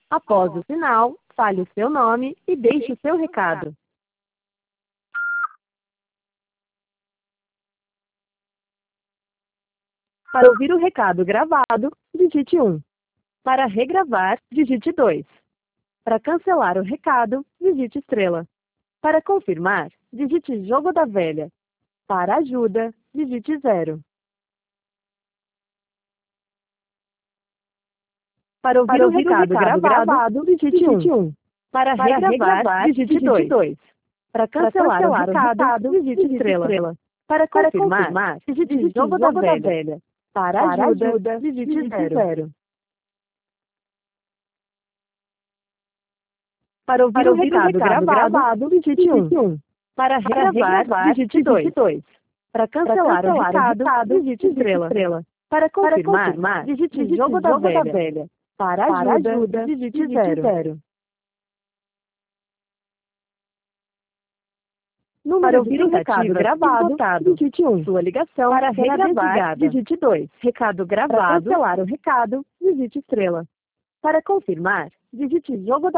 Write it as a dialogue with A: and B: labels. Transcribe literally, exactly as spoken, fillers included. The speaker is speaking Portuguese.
A: Após o sinal, fale o seu nome e deixe o seu recado. Para ouvir o recado gravado, digite um. Para regravar, digite dois. Para cancelar o recado, digite estrela. Para confirmar, digite jogo da velha. Para ajuda, digite zero. Para ouvir, Para o, ouvir recado o recado gravado, gravado digite um. Para, Para regravar, regravar digite dois. Para cancelar, cancelar o recado, recado digite, digite estrela. estrela. Para confirmar, Para confirmar digite, digite jogo, jogo da, velha. da velha. Para, Para ajuda, ajuda digite, digite zero. zero. Para ouvir, Para ouvir o recado, o recado gravado, gravado digite um. Para regravar, Para digite dois. Para cancelar, Para cancelar o recado, recado digite estrela. estrela. Para confirmar, Para confirmar digite, digite jogo, da, jogo velha. da velha. Para ajuda, Para ajuda digite, digite zero. zero. Número Para ouvir o recado gravado, digite um. Sua ligação para regravar, digite dois. Recado gravado. Para cancelar o recado, digite estrela. Para confirmar, digite jogo da